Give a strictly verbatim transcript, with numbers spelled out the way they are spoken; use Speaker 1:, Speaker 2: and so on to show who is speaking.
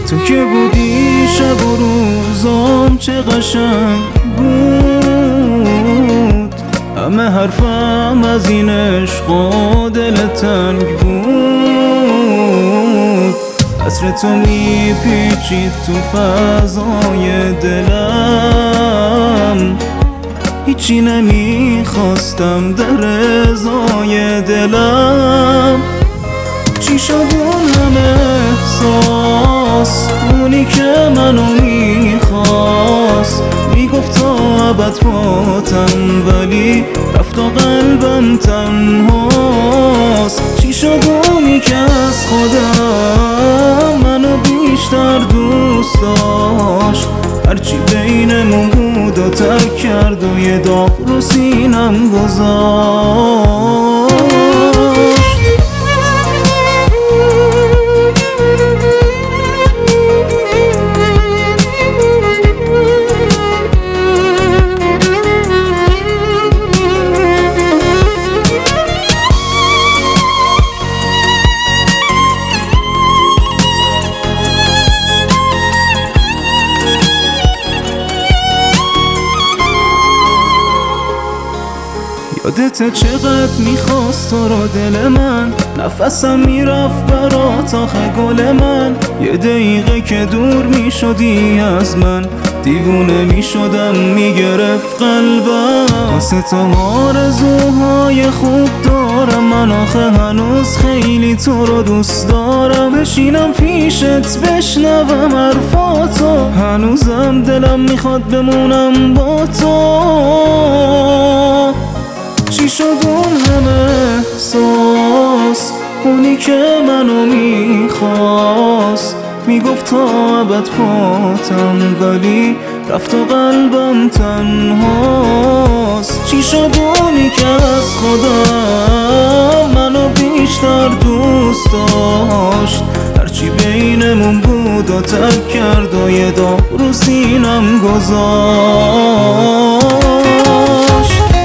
Speaker 1: تو که بودی شب و روزام چه قشنگ بود، همه حرفم از این عشق و دل تنگ بود. عطر تو میپیچید تو فضای دلم، هیچی نمیخواستم در رضای دلم. چی شد اون همه احساس، اونی که منو میخواست، میگفت تا ابد پاتم ولی رفت و قلبم تنهاست. چی شد اونی که از خودم منو بیشتر دوست داشت، هرچی بینمون بود و ترک کرد و یه داغ رو سینم گذاشت. یادت چقدر میخواست تو رو دل من، نفسم میرفت برات آخه گل من. یه دقیقه که دور میشدی از من، دیوونه میشدم میگرفت قلبم. واسه تو آرزوهای خوب دارم من، آخه هنوز خیلی تو رو دوست دارم. بشینم پیشت بشنوم حرفاتو، هنوزم دلم میخواد بمونم با تو. چی شد اون همه احساس، اونی که منو میخواست، میگفت تا ابد پاتم ولی رفت و قلبم تنهاست. چی شد اونی که از خودم منو بیشتر دوست داشت، هرچی بینمون بود و ترک کرد و یه داغ رو سینم گذاشت.